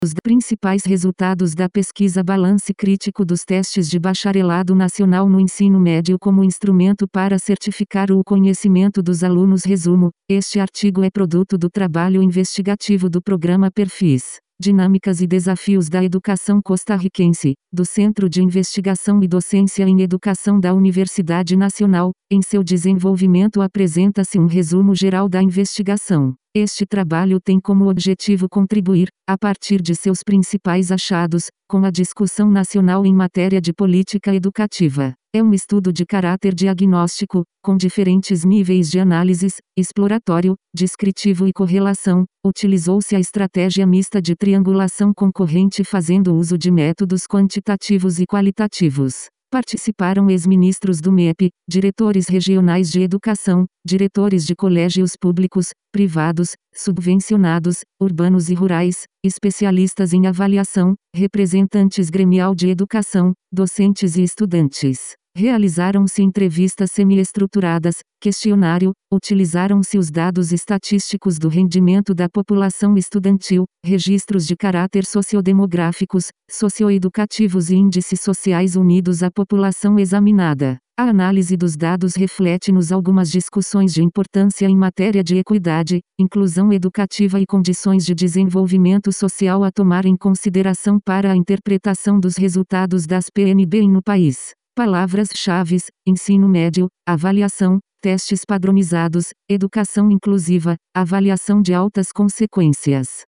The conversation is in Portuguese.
Os principais resultados da pesquisa Balance Crítico dos Testes de Bacharelado Nacional no Ensino Médio como instrumento para certificar o conhecimento dos alunos. Resumo: este artigo é produto do trabalho investigativo do programa Perfis, Dinâmicas e Desafios da Educação Costarricense, do Centro de Investigação e Docência em Educação da Universidade Nacional. Em seu desenvolvimento apresenta-se um resumo geral da investigação. Este trabalho tem como objetivo contribuir, a partir de seus principais achados, com a discussão nacional em matéria de política educativa. É um estudo de caráter diagnóstico, com diferentes níveis de análises: exploratório, descritivo e correlação. Utilizou-se a estratégia mista de triangulação concorrente fazendo uso de métodos quantitativos e qualitativos. Participaram ex-ministros do MEP, diretores regionais de educação, diretores de colégios públicos, privados, subvencionados, urbanos e rurais, especialistas em avaliação, representantes gremial de educação, docentes e estudantes. Realizaram-se entrevistas semi-estruturadas, questionário, utilizaram-se os dados estatísticos do rendimento da população estudantil, registros de caráter sociodemográficos, socioeducativos e índices sociais unidos à população examinada. A análise dos dados reflete-nos algumas discussões de importância em matéria de equidade, inclusão educativa e condições de desenvolvimento social a tomar em consideração para a interpretação dos resultados das PNB no país. Palavras-chave: ensino médio, avaliação, testes padronizados, educação inclusiva, avaliação de altas consequências.